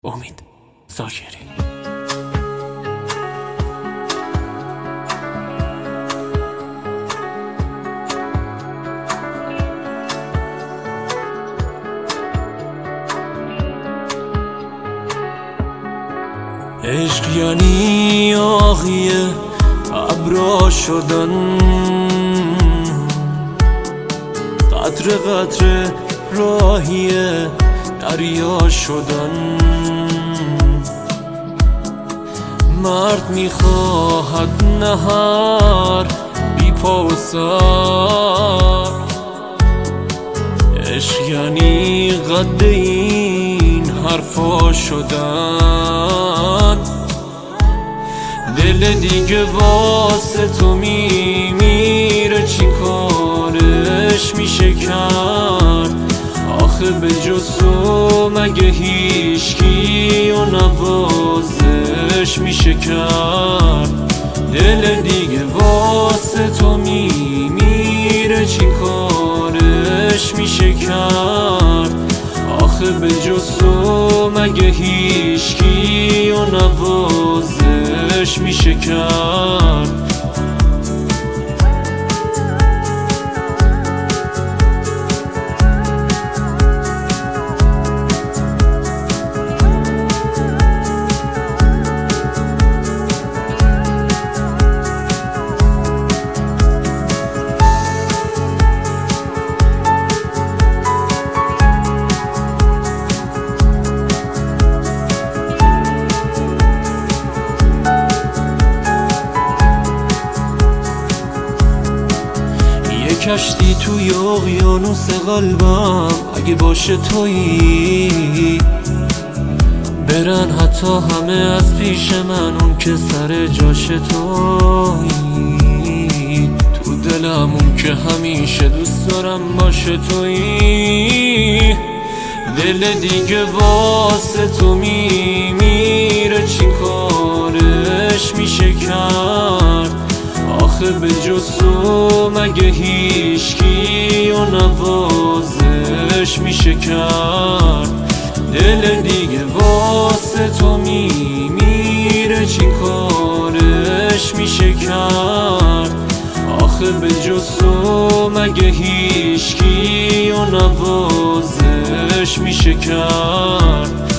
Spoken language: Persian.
امید زاکری. عشق یعنی آغیه ابرا شدن، قطره قطره راهیه دریا شدن. مرد میخواهد نهر بی پا و سر، عشق یعنی قد این حرفا شدن. دل دیگه واسه تو میمیره، چی کارش میشه کرد؟ آخه به جز تو مگه هیچکی و نوازش میشه کرد؟ دل دیگه واسه تو میمیره، چی کارش میشه کرد؟ آخه به جز تو مگه هیچکی و نوازش میشه کرد؟ کشتی توی اقیانوس قلبم، اگه باشه تویی برن حتی همه از پیش من، اون که سر جاش تویی. تو دلم اون که همیشه دوست دارم باشه تویی. دل دیگه واسه تو میمیره، چی کارش میشه کرد؟ آخه به جز تو مگه هیچکی و نوازش میشه کرد؟ دل دیگه واسه تو میمیره، چی کارش میشه کرد؟ آخه به جز تو مگه هیچکی و نوازش میشه کرد؟